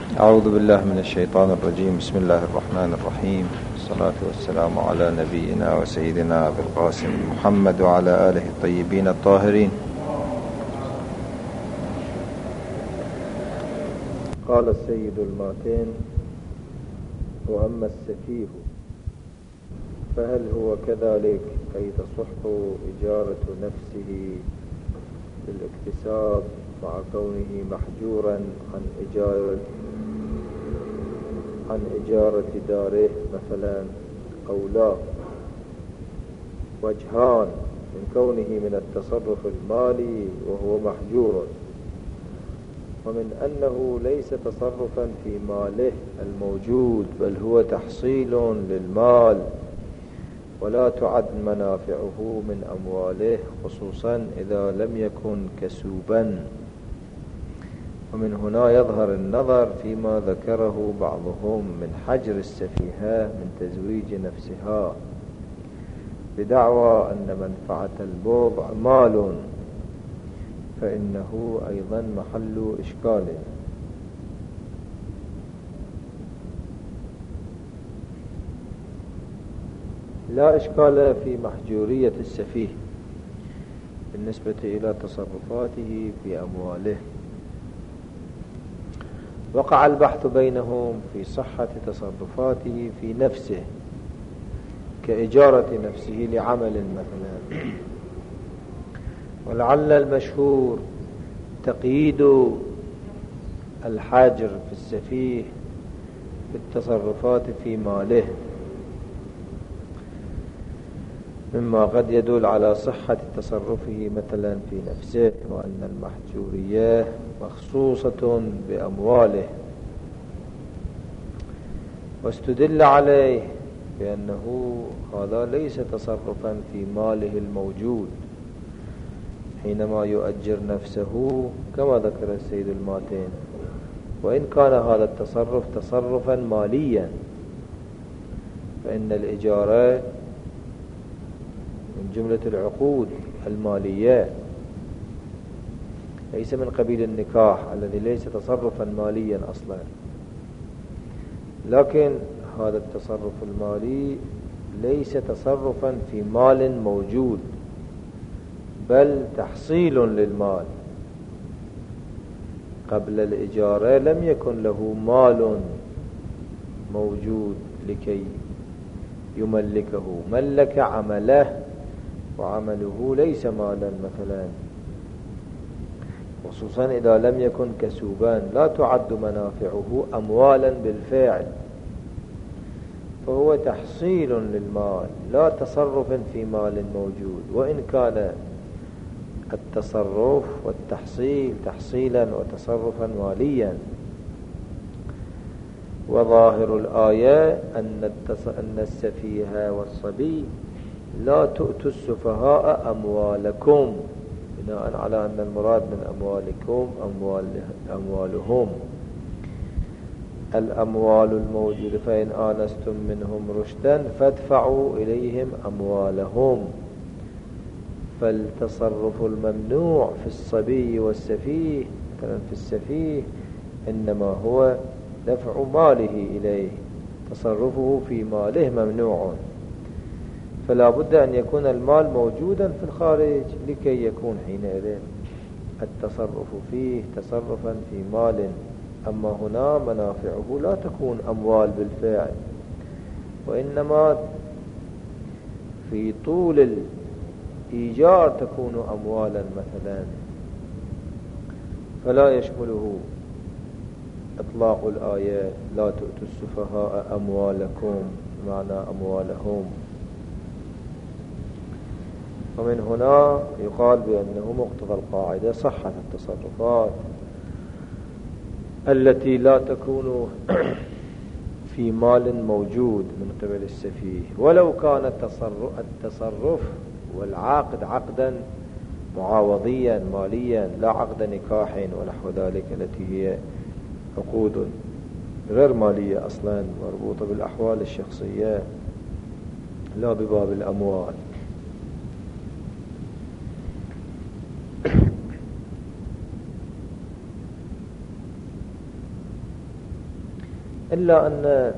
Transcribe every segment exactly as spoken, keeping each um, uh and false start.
أعوذ بالله من الشيطان الرجيم. بسم الله الرحمن الرحيم. الصلاة والسلام على نبينا وسيدنا أبي القاسم محمد وعلى آله الطيبين الطاهرين. قال السيد الماتين: وأما السفيه فهل هو كذلك، أي تصح إجارة نفسه بالاكتساب مع كونه محجورا عن إجارة عن إجارة داره مثلا، أو لا؟ وجهان: من كونه من التصرف المالي وهو محجور، ومن أنه ليس تصرفا في ماله الموجود، بل هو تحصيل للمال، ولا تعد منافعه من أمواله، خصوصا إذا لم يكن كسوبا. ومن هنا يظهر النظر فيما ذكره بعضهم من حجر السفيهة من تزويج نفسها، بدعوى أن منفعة البضع مال، فإنه أيضا محل إشكال. لا إشكال في محجورية السفيه بالنسبة إلى تصرفاته في أمواله. وقع البحث بينهم في صحة تصرفاته في نفسه، كإجارة نفسه لعمل مثلا. ولعل المشهور تقييد الحاجر في السفيه بالتصرفات في ماله، مما قد يدل على صحة تصرفه مثلا في نفسه، وأن المحجورية مخصوصة بأمواله. واستدل عليه بأنه هذا ليس تصرفا في ماله الموجود حينما يؤجر نفسه، كما ذكر السيد الماتين، وإن كان هذا التصرف تصرفا ماليا، فإن الإجارة من جملة العقود المالية، ليس من قبيل النكاح الذي ليس تصرفا ماليا أصلا. لكن هذا التصرف المالي ليس تصرفا في مال موجود، بل تحصيل للمال. قبل الإجارة لم يكن له مال موجود لكي يملكه، ملك عمله، وعمله ليس مالا مثلا، خصوصا إذا لم يكن كسوبان، لا تعد منافعه أموالا بالفعل، فهو تحصيل للمال، لا تصرف في مال موجود، وإن كان التصرف والتحصيل تحصيلا وتصرفا ماليا. وظاهر الآية أن أن السفيه والصبي لا تؤتوا السفهاء أموالكم، بناء على أن المراد من أموالكم أموال أموالهم، الأموال الموجودة، فإن آنستم منهم رشدا فادفعوا إليهم أموالهم. فالتصرف الممنوع في الصبي والسفيه، مثلا في السفيه، إنما هو دفع ماله إليه، تصرفه في ماله ممنوع، فلا بد أن يكون المال موجودا في الخارج لكي يكون حينئذ التصرف فيه تصرفا في مال. أما هنا منافعه لا تكون أموال بالفعل، وإنما في طول الإيجار تكون أموالا مثلا، فلا يشمله إطلاق الآية لا تؤتوا السفهاء أموالكم، معنى أموالهم. ومن هنا يقال بأنه مقتضى القاعدة صحة التصرفات التي لا تكون في مال موجود من قبل السفيه، ولو كان التصرف والعقد عقدا معاوضيا ماليا، لا عقد نكاح ونحو ذلك، التي هي عقود غير مالية أصلا، مربوطة بالأحوال الشخصية لا بباب الأموال. إلا أن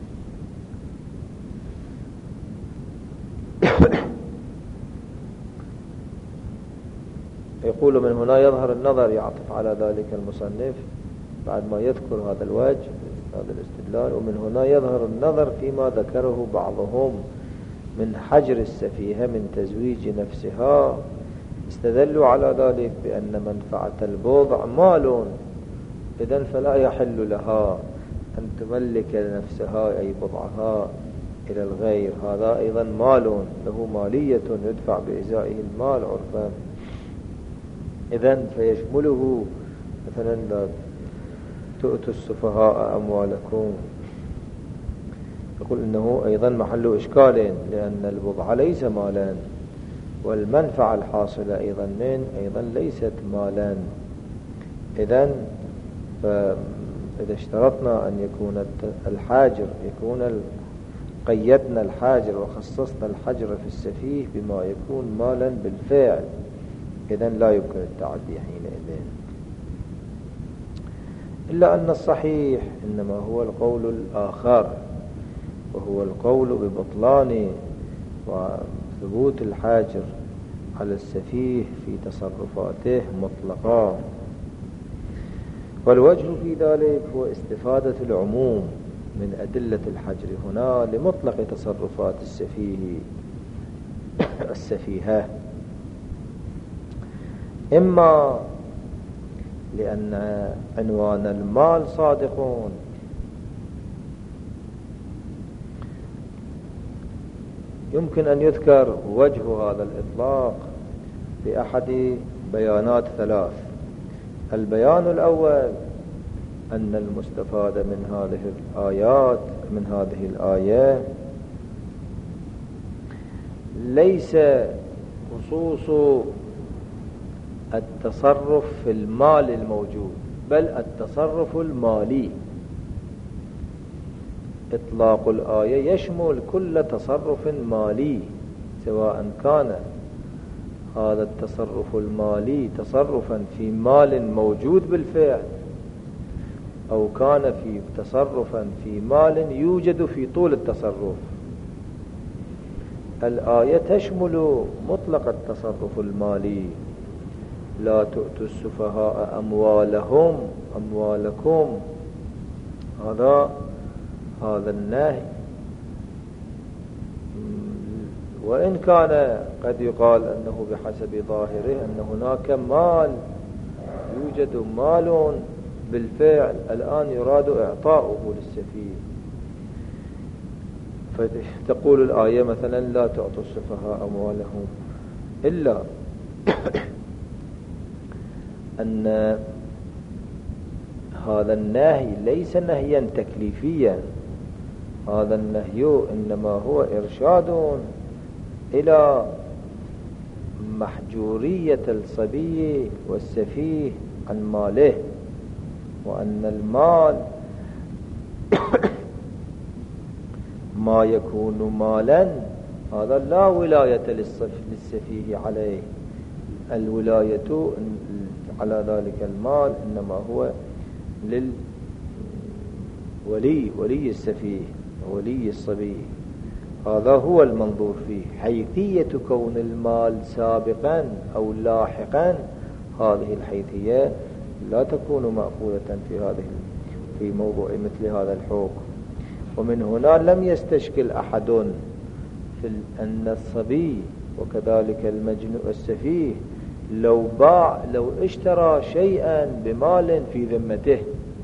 يقول من هنا يظهر النظر، يعطف على ذلك المصنف بعد ما يذكر هذا الوجه هذا الاستدلال، ومن هنا يظهر النظر فيما ذكره بعضهم من حجر السفيهة من تزويج نفسها. استدلوا على ذلك بأن منفعة البضع مال، إذن فلا يحل لها أن تملك نفسها أي بضعها إلى الغير، هذا أيضا مال له مالية يدفع بإزائه المال عرفا. إذن فيشمله مثلا لا تؤتوا السفهاء أموالكم، يقول إنه أيضا محل إشكال، لأن البضع ليس مالا، والمنفعة الحاصلة أيضا من أيضا ليست مالا. إذن فإذا اشترطنا أن يكون الحاجر يكون قيدنا الحاجر وخصصنا الحجر في السفيه بما يكون مالا بالفعل، إذن لا يمكن التعدي حينئذ. إلا أن الصحيح إنما هو القول الآخر، وهو القول ببطلان وثبوت الحاجر على السفيه في تصرفاته مطلقا. والوجه في ذلك هو استفادة العموم من أدلة الحجر هنا لمطلق تصرفات السفيه السفيهة، إما لأن عنوان المال صادقون، يمكن أن يذكر وجه هذا الإطلاق بأحد بيانات ثلاث. البيان الأول أن المستفاد من هذه الآيات من هذه الآية ليس خصوص التصرف في المال الموجود، بل التصرف المالي. إطلاق الآية يشمل كل تصرف مالي، سواء كان هذا التصرف المالي تصرفا في مال موجود بالفعل، أو كان في تصرفا في مال يوجد في طول التصرف. الآية تشمل مطلق التصرف المالي، لا تؤتوا السفهاء أموالهم أموالكم، هذا هذا النهي. وإن كان قد يقال أنه بحسب ظاهره أن هناك مال يوجد مال بالفعل الآن يراد إعطاؤه للسفيه، فتقول الآية مثلا لا تعطوا السفهاء أموالهم، إلا أن هذا النهي ليس نهيا تكليفيا، هذا النهي إنما هو إرشاد إلى محجورية الصبي والسفيه عن ماله، وأن المال ما يكون مالا هذا لا ولاية للسفيه عليه، الولاية على ذلك المال إنما هو للولي ولي السفيه ولي الصبي، هذا هو المنظور فيه. حيثية كون المال سابقا أو لاحقا هذه الحيثية لا تكون مأخوذة في هذه في موضوع مثل هذا الحكم. ومن هنا لم يستشكل أحد في أن الصبي وكذلك المجنون السفيه لو باع لو اشترى شيئا بمال في ذمته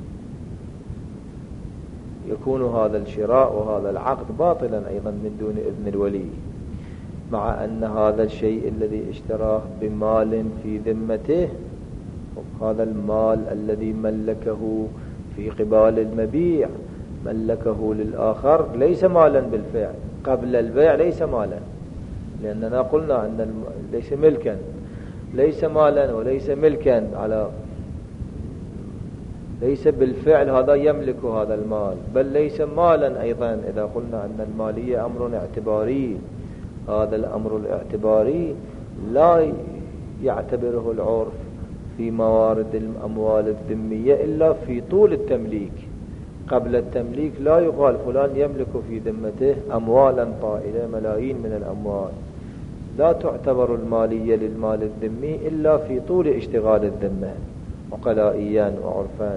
يكون هذا الشراء وهذا العقد باطلا أيضا من دون إذن الولي، مع أن هذا الشيء الذي اشتراه بمال في ذمته، هذا المال الذي ملكه في قبال المبيع ملكه للآخر ليس مالا بالفعل، قبل البيع ليس مالا، لأننا قلنا أن الم... ليس ملكا ليس مالا وليس ملكا على ليس بالفعل هذا يملك هذا المال، بل ليس مالا أيضا إذا قلنا أن المالية أمر اعتباري. هذا الأمر الاعتباري لا يعتبره العرف في موارد الأموال الذمية إلا في طول التمليك، قبل التمليك لا يقال فلان يملك في ذمته أموالا طائلة ملايين من الأموال، لا تعتبر المالية للمال الذمي إلا في طول اشتغال الذمة عقلائيا وعرفان.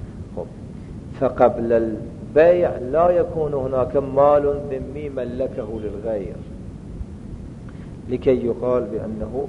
فقبل البيع لا يكون هناك مال ذمي ملكه للغير لكي يقال بأنه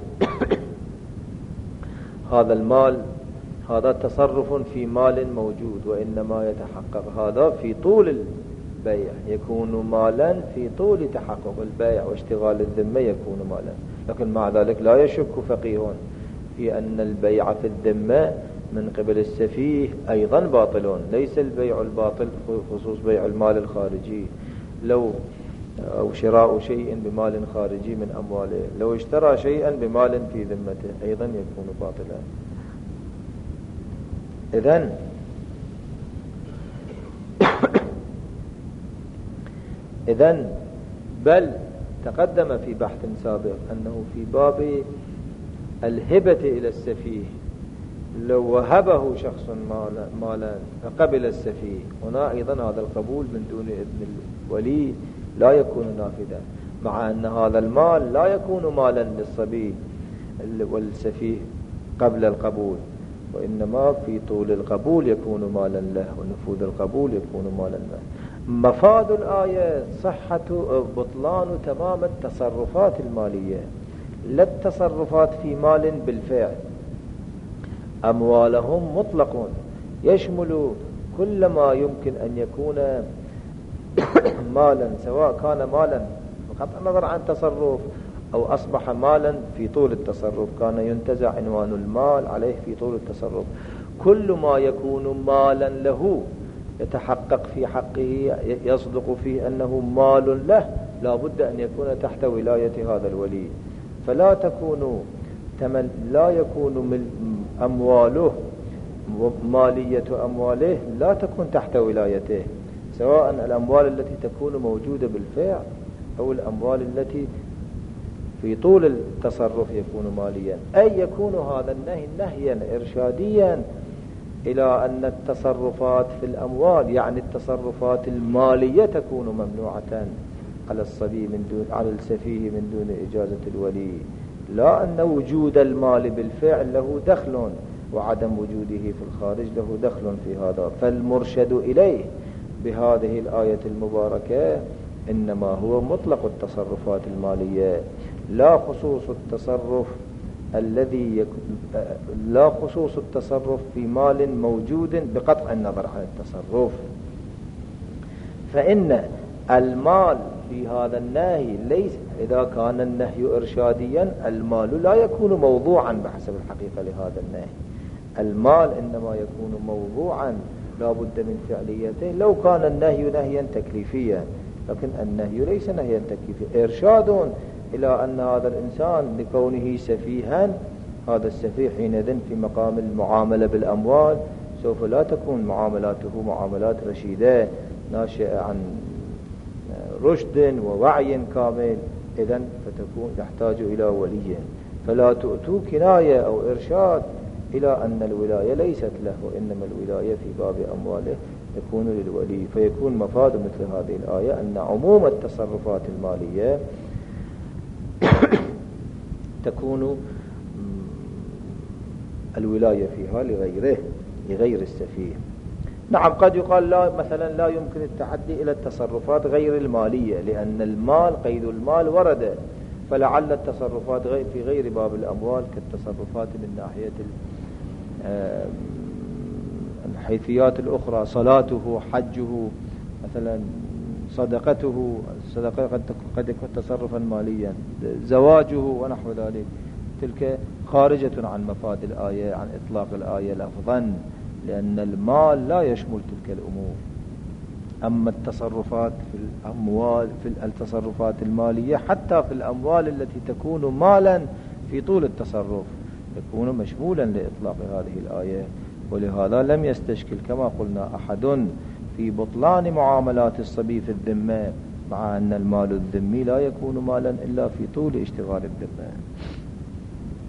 هذا المال هذا تصرف في مال موجود، وإنما يتحقق هذا في طول البيع، يكون مالا في طول تحقق البيع واشتغال الذمة يكون مالا. لكن مع ذلك لا يشك فقيه في أن البيع في الذمة من قبل السفيه أيضا باطل، ليس البيع الباطل خصوص بيع المال الخارجي، لو أو شراء شيء بمال خارجي من أمواله، لو اشترى شيئا بمال في ذمته أيضا يكون باطلا. إذن إذن بل تقدم في بحث سابق أنه في باب الهبة إلى السفيه لو وهبه شخص مالا, مالا فقبل السفيه، هنا أيضا هذا القبول من دون إذن الولي لا يكون نافذا، مع أن هذا المال لا يكون مالا للصبي والسفيه قبل القبول، وإنما في طول القبول يكون مالا له، ونفوذ القبول يكون مالا له. مفاد الآية صحة بطلان تمام التصرفات المالية، لا التصرفات في مال بالفعل. أموالهم مطلق يشمل كل ما يمكن أن يكون مالا، سواء كان مالا بغض النظر عن تصرف أو أصبح مالا في طول التصرف، كان ينتزع عنوان المال عليه في طول التصرف. كل ما يكون مالا له يتحقق في حقه يصدق فيه أنه مال له لا بد أن يكون تحت ولاية هذا الولي. فلا تكون تمل لا يكون أمواله مالية أمواله لا تكون تحت ولايته، سواء الأموال التي تكون موجودة بالفعل أو الأموال التي في طول التصرف يكون ماليا. أي يكون هذا النهي نهيا إرشاديا إلى أن التصرفات في الأموال يعني التصرفات المالية تكون ممنوعة على الصبي من دون على السفيه من دون إجازة الولي، لا أن وجود المال بالفعل له دخل وعدم وجوده في الخارج له دخل في هذا. فالمرشد إليه بهذه الآية المباركة إنما هو مطلق التصرفات المالية، لا خصوص التصرف الذي يك... لا خصوص التصرف في مال موجود بقطع النظر عن التصرف. فإن المال في هذا النهي ليس، إذا كان النهي إرشاديا المال لا يكون موضوعا بحسب الحقيقة لهذا النهي، المال إنما يكون موضوعا لا بد من فعليته لو كان النهي نهيا تكليفيا، لكن النهي ليس نهيا تكليفيا، إرشاد إلى أن هذا الإنسان لكونه سفيها، هذا السفيه حينئذ في مقام المعاملة بالأموال سوف لا تكون معاملاته معاملات رشيدة ناشئة عن رشد ووعي كامل، إذن فتكون تحتاج إلى ولي. فلا تؤتوا كناية أو إرشاد إلى أن الولاية ليست له، وإنما الولاية في باب أمواله تكون للولي. فيكون مفاد مثل هذه الآية أن عموم التصرفات المالية تكون الولاية فيها لغيره لغير السفيه. نعم قد يقال لا مثلا لا يمكن التعدي إلى التصرفات غير المالية، لأن المال قيد المال ورد، فلعل التصرفات في غير باب الأموال كالتصرفات من ناحية الحيثيات الأخرى، صلاته، حجه مثلا، صدقته، الصدقة قد يكون تصرفا ماليا، زواجه ونحو ذلك، تلك خارجة عن مفاد الآية، عن إطلاق الآية لفظا، لأن المال لا يشمل تلك الأمور. أما التصرفات في الأموال في التصرفات المالية حتى في الأموال التي تكون مالا في طول التصرف يكون مشمولا لإطلاق هذه الآية. ولهذا لم يستشكل كما قلنا أحد في بطلان معاملات الصبي في الذمة، مع أن المال الذمي لا يكون مالا إلا في طول اشتغال الذمة.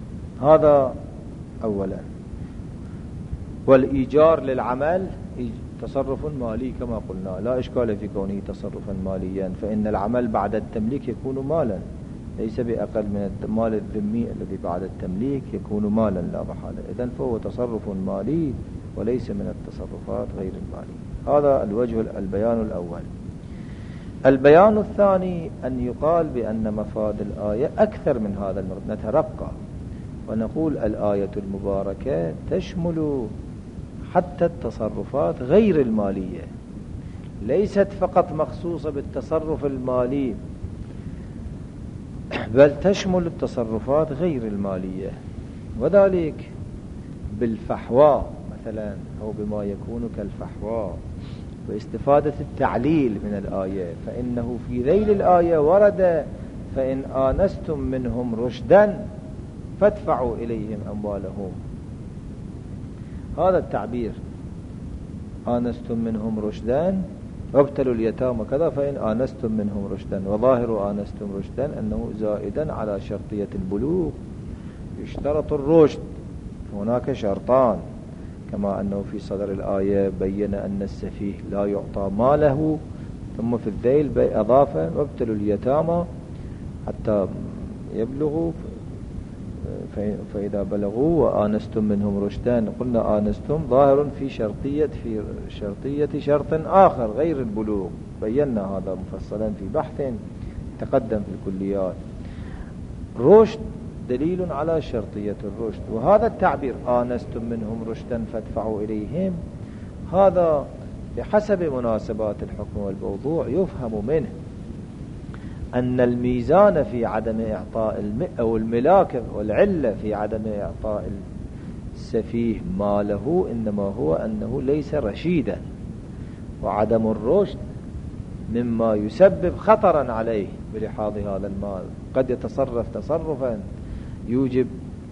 هذا أولا. والإيجار للعمل تصرف مالي كما قلنا، لا إشكال في كونه تصرفا ماليا، فإن العمل بعد التمليك يكون مالا، ليس بأقل من المال الذمي الذي بعد التمليك يكون مالا لا محالة. إذن فهو تصرف مالي وليس من التصرفات غير المالية. هذا الوجه البيان الأول. البيان الثاني أن يقال بأن مفاد الآية أكثر من هذا المرض. نترقى ونقول الآية المباركة تشمل حتى التصرفات غير المالية، ليست فقط مخصوصة بالتصرف المالي، بل تشمل التصرفات غير المالية، وذلك بالفحواء مثلا، أو بما يكون كالفحواء، واستفادة التعليل من الآية. فإنه في ذيل الآية ورد فإن آنستم منهم رشدا فادفعوا إليهم أموالهم. هذا التعبير آنستم منهم رشدا وابتلوا اليتامى كذا، فإن آنستم منهم رشدا، وظاهر آنستم رشدا أنه زائدا على شرطية البلوغ. يشترط الرشد، هناك شرطان، كما أنه في صدر الآية بين أن السفيه لا يعطى ماله، ثم في الذيل أضاف وابتلوا اليتامى حتى يبلغوا، فإذا بلغوا وآنستم منهم رشدا. قلنا آنستم ظاهر في شرطية في شرطية شرط آخر غير البلوغ، بينا هذا مفصلا في بحث تقدم في الكليات. رشد دليل على شرطية الرشد، وهذا التعبير آنستم منهم رشدا فادفعوا إليهم، هذا بحسب مناسبات الحكم والموضوع يفهم منه أن الميزان في عدم إعطاء الم... أو الملاك والعلة في عدم إعطاء السفيه ماله إنما هو أنه ليس رشيدا، وعدم الرشد مما يسبب خطرا عليه بلحاظ هذا المال. قد يتصرف تصرفا يوجب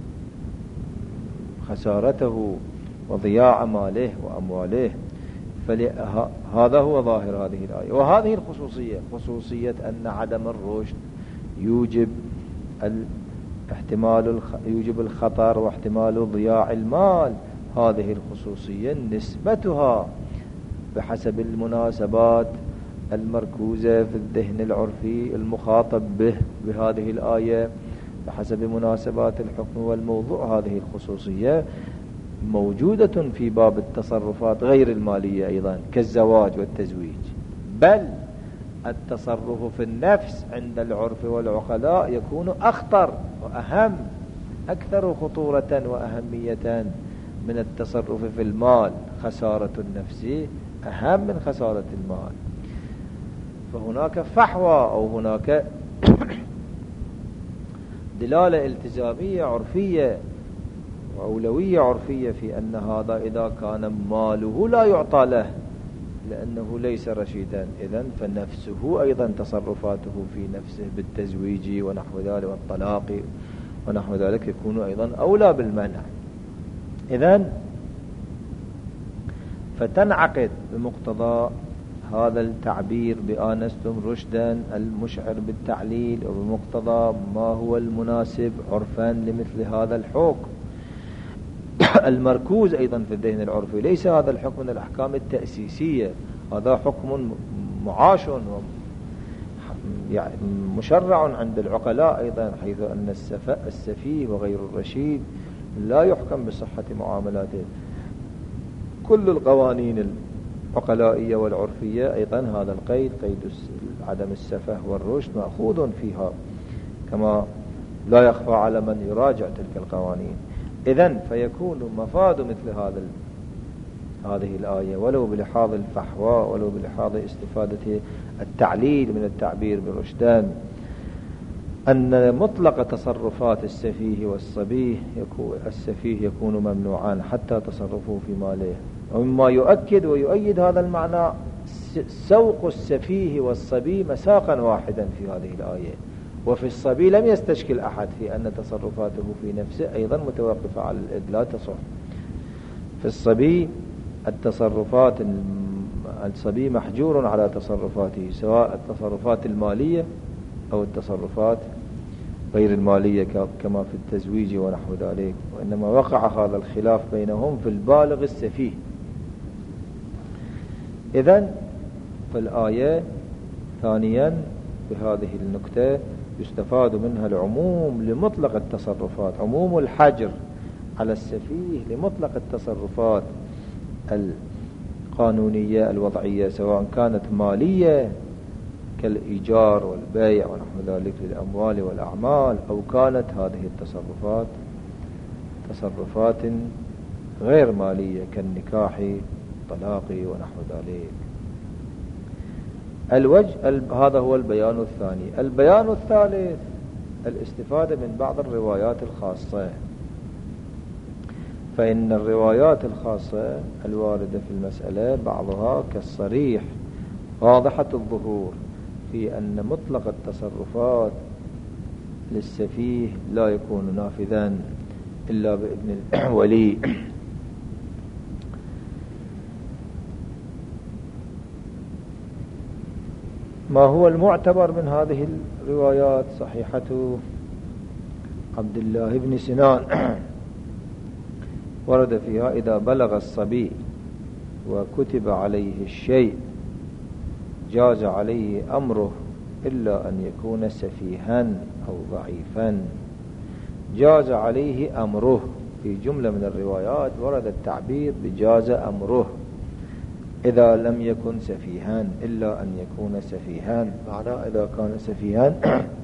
خسارته وضياع ماله وأمواله، فهذا هو ظاهر هذه الآية. وهذه الخصوصية، خصوصية أن عدم الرشد يوجب الاحتمال يوجب الخطر واحتمال ضياع المال، هذه الخصوصية نسبتها بحسب المناسبات المركوزة في الذهن العرفي المخاطب به بهذه الآية، بحسب مناسبات الحكم والموضوع. هذه الخصوصية موجودة في باب التصرفات غير المالية أيضا كالزواج والتزويج، بل التصرف في النفس عند العرف والعقلاء يكون أخطر وأهم، أكثر خطورة وأهمية من التصرف في المال. خسارة النفس أهم من خسارة المال. فهناك فحوى أو هناك دلالة التزامية عرفية وأولوية عرفية في أن هذا إذا كان ماله لا يعطى له لأنه ليس رشيدا، إذن فنفسه أيضا تصرفاته في نفسه بالتزويج ونحو ذلك والطلاق ونحو ذلك يكون أيضا أولى بالمنع. إذن فتنعقد بمقتضى هذا التعبير بآنستم رشدا المشعر بالتعليل، وبمقتضى ما هو المناسب عرفا لمثل هذا الحكم المركوز أيضا في الذهن العرفي. ليس هذا الحكم من الأحكام التأسيسية، هذا حكم معاش يعني مشرع عند العقلاء أيضا، حيث أن السفيه وغير الرشيد لا يحكم بصحة معاملاته. كل القوانين العقلائية والعرفية أيضا هذا القيد، قيد عدم السفه والرشد مأخوذ فيها، كما لا يخفى على من يراجع تلك القوانين. إذن فيكون مفاد مثل هذا هذه الآية ولو بلحاظ الفحوى ولو بلحاظ استفادة التعليل من التعبير برشدان أن مطلق تصرفات السفيه والصبي يكون السفيه يكون ممنوعا حتى تصرفه في ماله. ومما يؤكد ويؤيد هذا المعنى سوق السفيه والصبي مساقا واحدا في هذه الآية. وفي الصبي لم يستشكل أحد في أن تصرفاته في نفسه أيضا متوقفة على الإذ لا تصح. في الصبي التصرفات الصبي محجور على تصرفاته، سواء التصرفات المالية أو التصرفات غير المالية كما في التزويج ونحو ذلك، وإنما وقع هذا الخلاف بينهم في البالغ السفيه. إذن في الآية ثانيا بهذه النكتة يستفاد منها العموم لمطلق التصرفات، عموم الحجر على السفيه لمطلق التصرفات القانونية الوضعية، سواء كانت مالية كالإيجار والبيع ونحو ذلك للأموال والأعمال، أو كانت هذه التصرفات تصرفات غير مالية كالنكاح طلاق ونحو ذلك. الوجه هذا هو البيان الثاني. البيان الثالث الاستفادة من بعض الروايات الخاصة، فإن الروايات الخاصة الواردة في المسألة بعضها كالصريح واضحة الظهور في أن مطلق التصرفات للسفيه لا يكون نافذا إلا بإذن الولي. ما هو المعتبر من هذه الروايات؟ صحيحة عبد الله بن سنان ورد فيها: إذا بلغ الصبي وكتب عليه الشيء جاز عليه أمره إلا أن يكون سفيها أو ضعيفا. جاز عليه أمره، في جملة من الروايات ورد التعبير بجاز أمره إذا لم يكن سفيها، إلا أن يكون سفيها، معناه إذا كان سفيها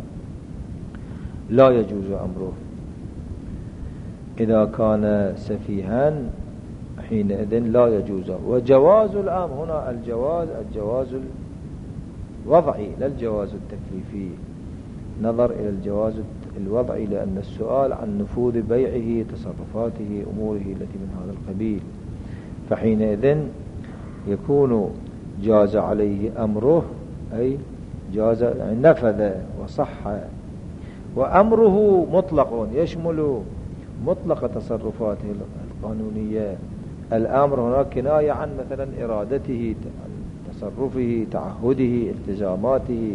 لا يجوز أمره. إذا كان سفيها حينئذ لا يجوز. وجواز الأمر هنا الجواز الجواز الوضعي لا الجواز التكليفي، نظر إلى الجواز الوضعي لأن السؤال عن نفوذ بيعه، تصرفاته، أموره التي من هذا القبيل، فحينئذ يكون جاز عليه أمره أي جاز نفذ وصح. وأمره مطلق يشمل مطلق تصرفاته القانونية. الأمر هناك كناية عن مثلا إرادته، تصرفه، تعهده، التزاماته.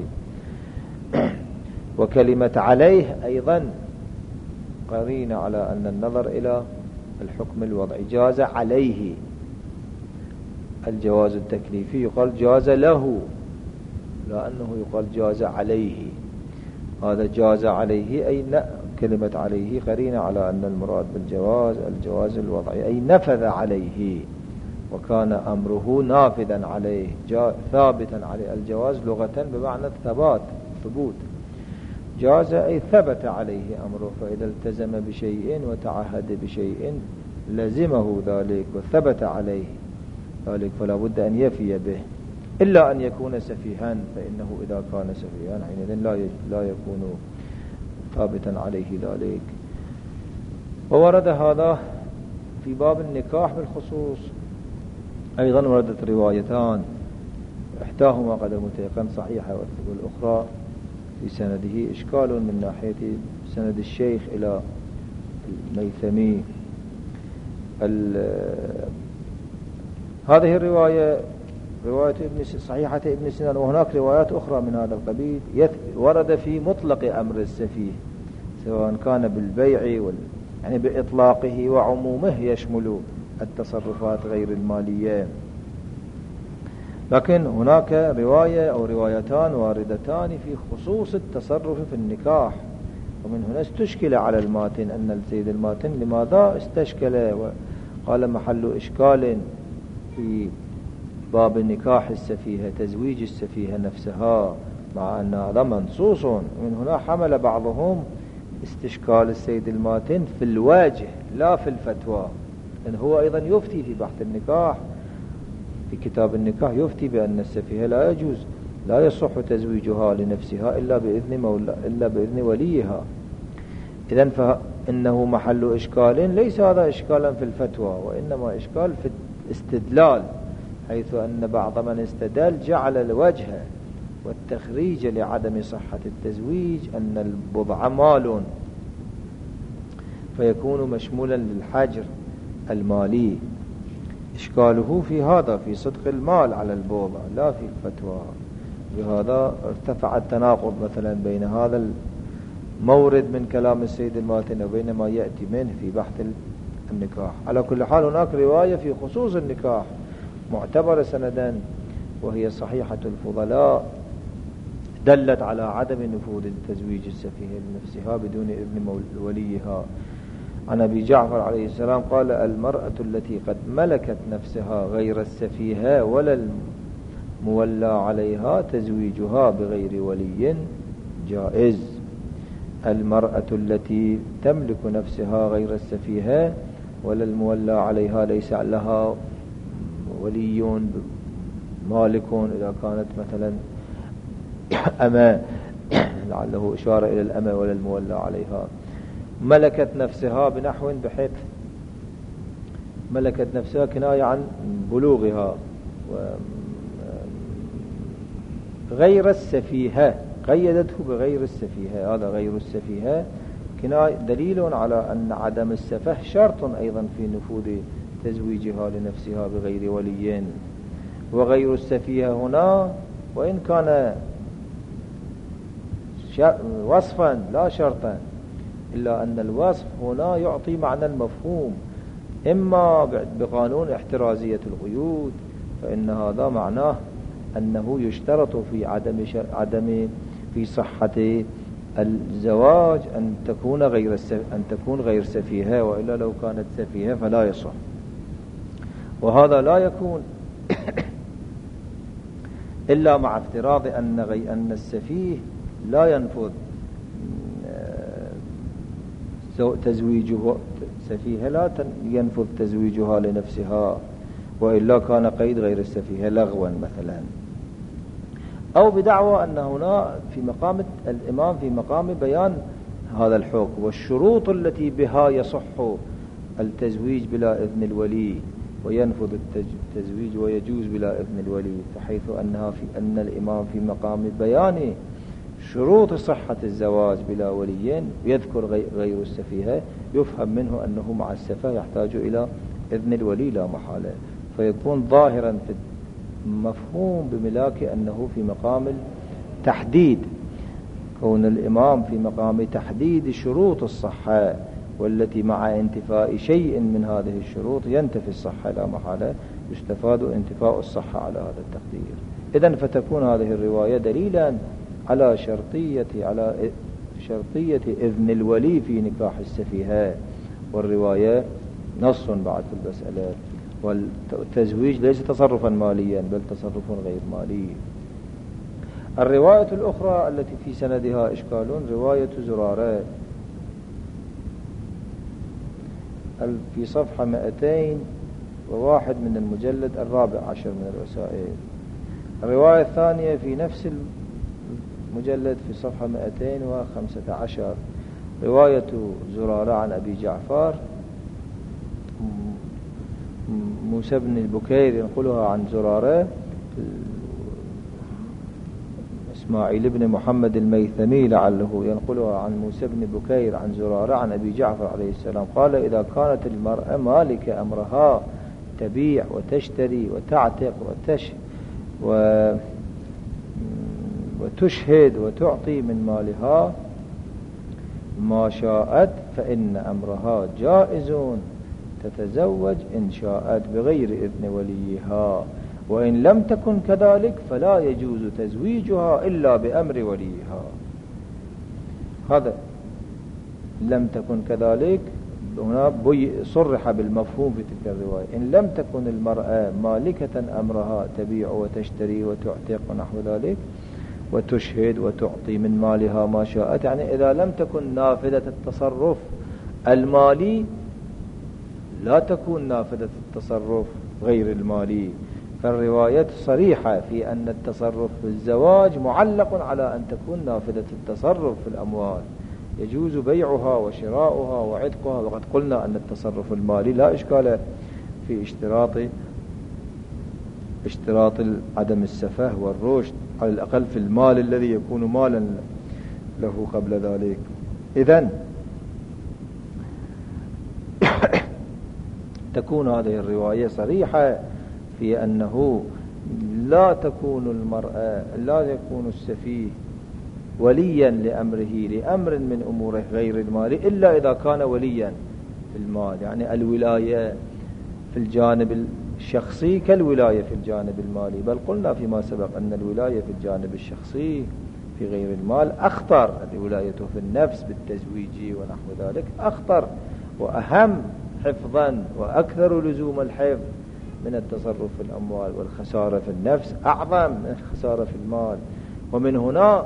وكلمة عليه أيضا قرينة على أن النظر إلى الحكم الوضعي. جاز عليه الجواز التكليفي يقال جاز له، لأنه يقال جاز عليه. هذا جاز عليه أي كلمة عليه قرينة على أن المراد بالجواز الجواز الوضعي أي نفذ عليه وكان أمره نافذا عليه ثابتا عليه. الجواز لغة بمعنى الثبات، ثبوت. جاز أي ثبت عليه أمره، فإذا التزم بشيء وتعهد بشيء لزمه ذلك وثبت عليه ذلك، فلا بد أن يفي به، إلا أن يكون سفيها، فإنه إذا كان سفيها حينئذ لا لا يكون ثابتا عليه ذلك. وورد هذا في باب النكاح بالخصوص. أيضا وردت روايتان، إحداهما قد متيقن صحيحة والأخرى في سنده إشكال من ناحية سند الشيخ إلى الميثمي. هذه الرواية رواية ابن صحيحة ابن سنان، وهناك روايات أخرى من هذا القبيل ورد في مطلق أمر السفيه، سواء كان بالبيع وال يعني بإطلاقه وعمومه يشمل التصرفات غير المالية. لكن هناك رواية أو روايتان واردتان في خصوص التصرف في النكاح، ومن هنا استشكل على الماتن أن السيد الماتن لماذا استشكل وقال محل إشكال في باب نكاح السفيهة تزويج السفيهة نفسها، مع أن هذا منصوص. من هنا حمل بعضهم استشكال السيد الماتن في الواجه لا في الفتوى، لأن هو أيضا يفتي في بحث النكاح في كتاب النكاح، يفتي بأن السفيهة لا يجوز لا يصح تزويجها لنفسها إلا بإذن مولا إلا بإذن وليها. إذن فإنه محل إشكال، ليس هذا إشكالا في الفتوى، وإنما إشكال في الاستدلال، حيث أن بعض من استدل جعل الوجه والتخريج لعدم صحة التزويج أن البضع مال، فيكون مشمولا للحجر المالي. إشكاله في هذا، في صدق المال على البضع لا في الفتوى. بهذا ارتفع التناقض مثلا بين هذا المورد من كلام السيد الماتن وبين ما يأتي منه في بحث النكاح. على كل حال هناك رواية في خصوص النكاح معتبرة سندا وهي صحيحة الفضلاء دلت على عدم نفوذ تزويج السفيه لنفسها بدون إذن وليها. عن أبي جعفر عليه السلام قال: المرأة التي قد ملكت نفسها غير السفيهة ولا المولى عليها تزويجها بغير ولي جائز. المرأة التي تملك نفسها غير السفيهة ولا المولى عليها ليس لها ولي مالك، إذا كانت مثلا أما لعله إشارة إلى الأما ولا المولى عليها، ملكت نفسها بنحو بحيث ملكت نفسها كناية عن بلوغها، غير السفيهة قيدته بغير السفيهة، هذا غير السفيهة كناية دليل على أن عدم السفه شرط أيضا في نفوذ تزويجها لنفسها بغير ولي. وغير السفيهة هنا وإن كان وصفا لا شرطا، إلا أن الوصف هنا يعطي معنى المفهوم، إما بقانون احترازية القيود فإن هذا معناه أنه يشترط في عدم عدم في صحة الزواج أن تكون غير أن تكون غير سفيهة، وإلا لو كانت سفيهة فلا يصح. وهذا لا يكون إلا مع افتراض أن غي أن السفيه لا ينفذ تزويجه سفيهة لا ينفذ تزويجها لنفسها، وإلا كان قيد غير السفيهة لغوا مثلا، أو بدعوى أن هنا في مقام الإمام في مقام بيان هذا الحكم والشروط التي بها يصح التزويج بلا إذن الولي وينفذ التزويج ويجوز بلا إذن الولي، فحيث أنها في أن الإمام في مقام بيان شروط صحة الزواج بلا ولي يذكر غير السفيهة، يفهم منه أنه مع السفاه يحتاج إلى إذن الولي لا محالة، فيكون ظاهرا في مفهوم بملاك أنه في مقام التحديد، كون الإمام في مقام تحديد شروط الصحة، والتي مع انتفاء شيء من هذه الشروط ينتفي الصحة لا محالة، يستفاد انتفاء الصحة على هذا التقدير. إذن فتكون هذه الرواية دليلا على شرطية على شرطية إذن الولي في نكاح السفيهة، والرواية نص بعد في المسألة، والتزويج ليس تصرفا ماليا بل تصرف غير مالي. الرواية الأخرى التي في سندها إشكال رواية زرارة في صفحة مئتين وواحد من المجلد الرابع عشر من الوسائل. الرواية الثانية في نفس المجلد في صفحة مئتين وخمسة عشر، رواية زرارة عن أبي جعفر موسى بن البكير ينقلها عن زرارة، إسماعيل بن محمد الميثمي لعله ينقلها عن موسى بن بكير عن زرارة عن أبي جعفر عليه السلام قال: إذا كانت المرأة مالك أمرها تبيع وتشتري وتعتق وتش و وتشهد وتعطي من مالها ما شاءت فإن أمرها جائز، تتزوج إن شاءت بغير إذن وليها، وإن لم تكن كذلك فلا يجوز تزويجها إلا بأمر وليها. هذا لم تكن كذلك هنا صرح بالمفهوم في تلك الرواية، إن لم تكن المرأة مالكة أمرها تبيع وتشتري وتعتق ونحو ذلك وتشهد وتعطي من مالها ما شاءت، يعني إذا لم تكن نافذة التصرف المالي لا تكون نافذة التصرف غير المالي. فالرواية صريحة في أن التصرف في الزواج معلق على أن تكون نافذة التصرف في الأموال، يجوز بيعها وشراؤها وعتقها، وقد قلنا أن التصرف المالي لا إشكال في اشتراط اشتراط عدم السفه والرشد على الأقل في المال الذي يكون مالا له قبل ذلك. إذن تكون هذه الرواية صريحة في أنه لا تكون المرأة لا يكون السفيه وليا لأمره لأمر من أموره غير المال إلا إذا كان وليا في المال، يعني الولاية في الجانب الشخصي كالولاية في الجانب المالي، بل قلنا فيما سبق أن الولاية في الجانب الشخصي في غير المال أخطر، الولاية في النفس بالتزويج ونحو ذلك أخطر وأهم حفظا وأكثر لزوم الحفظ من التصرف في الأموال، والخسارة في النفس أعظم من الخسارة في المال. ومن هنا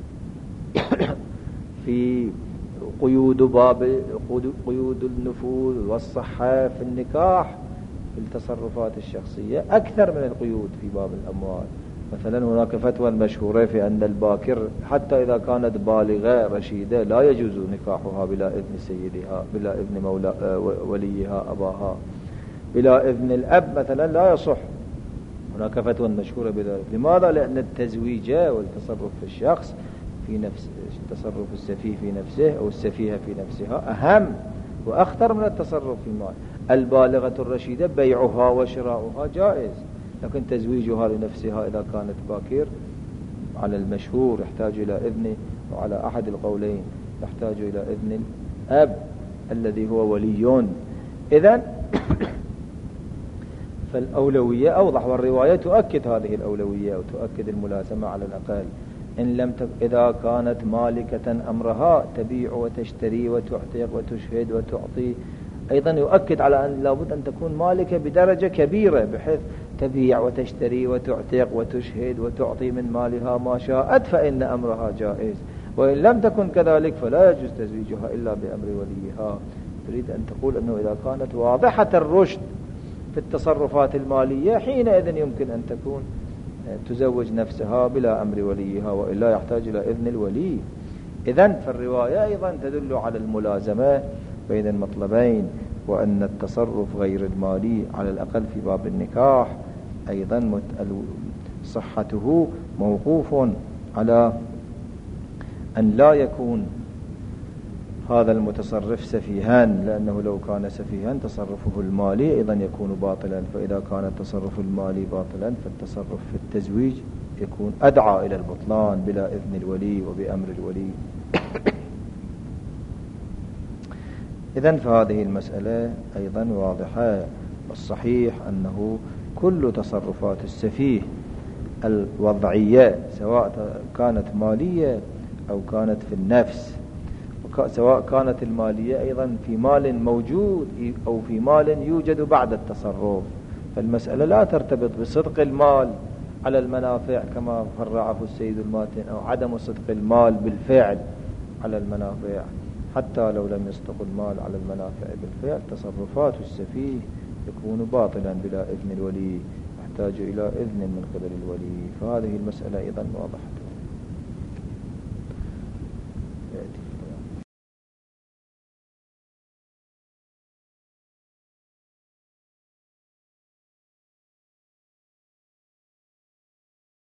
في قيود باب قيود النفوذ والصحة في النكاح في التصرفات الشخصية أكثر من القيود في باب الأموال. مثلا هناك فتوى مشهورة في أن الباكر حتى إذا كانت بالغة رشيدة لا يجوز نكاحها بلا إذن سيدها، بلا إذن مولا وليها أباها، بلا إذن الأب مثلا لا يصح. هناك فتوى مشهورة بذلك. لماذا؟ لأن التزويج والتصرف في الشخص في نفس التصرف السفيه في نفسه أو السفيهة في نفسها أهم وأخطر من التصرف في المال. البالغة الرشيدة بيعها وشراؤها جائز، لكن تزويجها لنفسها إذا كانت باكر على المشهور يحتاج إلى إذن، وعلى أحد القولين يحتاج إلى إذن الأب الذي هو ولي. إذن فالأولوية أوضح، والرواية تؤكد هذه الأولوية وتؤكد الملازمة على الأقل. إن لم تك إذا كانت مالكة أمرها تبيع وتشتري وتعتق وتشهد وتعطي، أيضا يؤكد على أن لابد أن تكون مالكة بدرجة كبيرة بحيث تبيع وتشتري وتعتق وتشهد وتعطي من مالها ما شاءت، فإن أمرها جائز. وإن لم تكن كذلك فلا يجوز تزويجها إلا بأمر وليها. تريد أن تقول أنه إذا كانت واضحة الرشد في التصرفات المالية حينئذ يمكن أن تكون تزوج نفسها بلا أمر وليها، وإلا يحتاج إلى إذن الولي. إذن فالرواية أيضا تدل على الملازمة بين المطلبين، وأن التصرف غير المالي على الأقل في باب النكاح أيضا صحته موقوف على أن لا يكون هذا المتصرف سفيها، لأنه لو كان سفيها تصرفه المالي أيضا يكون باطلا، فإذا كان التصرف المالي باطلا فالتصرف في التزويج يكون أدعى إلى البطلان بلا إذن الولي وبأمر الولي. إذن فهذه المسألة أيضا واضحة، والصحيح أنه كل تصرفات السفيه الوضعية سواء كانت مالية أو كانت في النفس، سواء كانت المالية أيضا في مال موجود أو في مال يوجد بعد التصرف، فالمسألة لا ترتبط بصدق المال على المنافع كما فرعه السيد الماتن، أو عدم صدق المال بالفعل على المنافع. حتى لو لم يصدق المال على المنافع بالفعل تصرفات السفيه يكون باطلا بلا إذن الولي، يحتاج إلى إذن من قبل الولي. فهذه المسألة أيضا واضحة.